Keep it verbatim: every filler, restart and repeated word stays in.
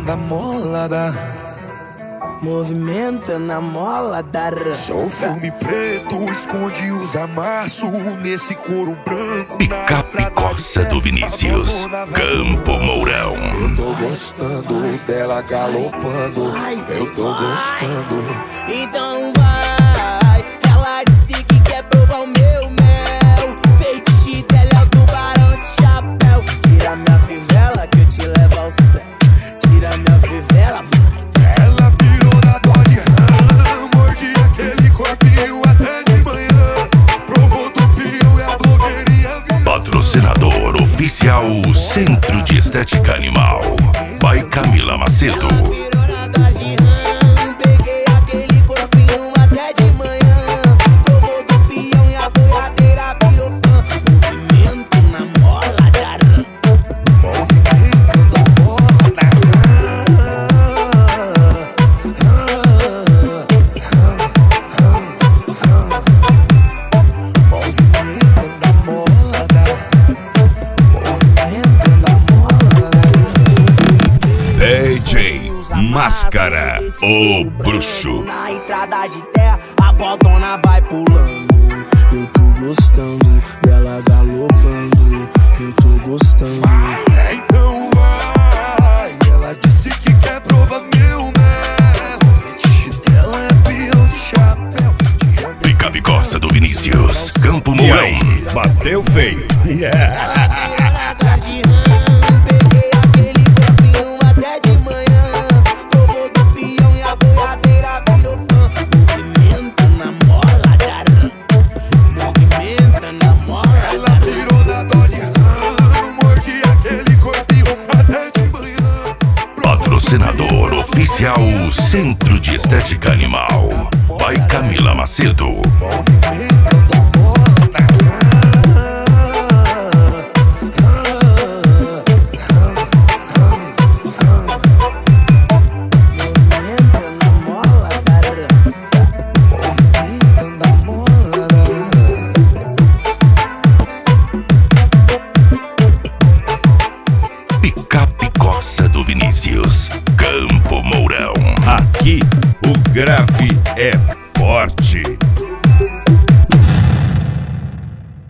Movimentando a molada, movimentando a mola da rã. sou filme preto, esconde os amassos nesse couro branco. Picape Corsa do Vinícius, Campo Mourão. Eu tô gostando dela galopando, eu tô gostando. Então vai, ela disse que quer provar o meu mel. Feitiço dela é o tubarão de chapéu. Tira minha fivela que eu te levo ao céu. Tira minha fivela, vai. Ela pirou na Dodge Ram, mordi aquele corpinho até de manhã. Provou do pião e a blogueirinha virou. Patrocinador oficial Centro de Estética Animal, by Camila Macedo. Virou na Dodge Ram, peguei aquele corpinho até de manhã. Provou do pião e a boiadeira virou fã. Movimento na mola da rã. Movimento da moda, movimentando a moda, movimentando a moda. D J Máscara, o bruxo. Na estrada de terra, a botona vai pulando. Eu tô gostando dela galopando. Eu tô gostando. É, então vai. Ela disse que quer provar meu mel. O fetiche dela é peão de chapéu. Tira minha Picape Corsa do Vinícius, Campo E Mourão. aí, bateu feio. Yeah. Peguei aquele corpinho até de manhã. Provou do pião e a boiadeira virou fã. Movimento na mola da rã. Movimento na mola Ela da rã. pirou na Dodge Ram, mordi aquele corpinho até de manhã. Patrocinador oficial Centro de Estética Animal, by Camila Macedo. Movimentando a moda, Movimento na mola da rã. movimentando a moda. Picape Corsa do Vinícius, Campo Mourão. Aqui o grave é forte.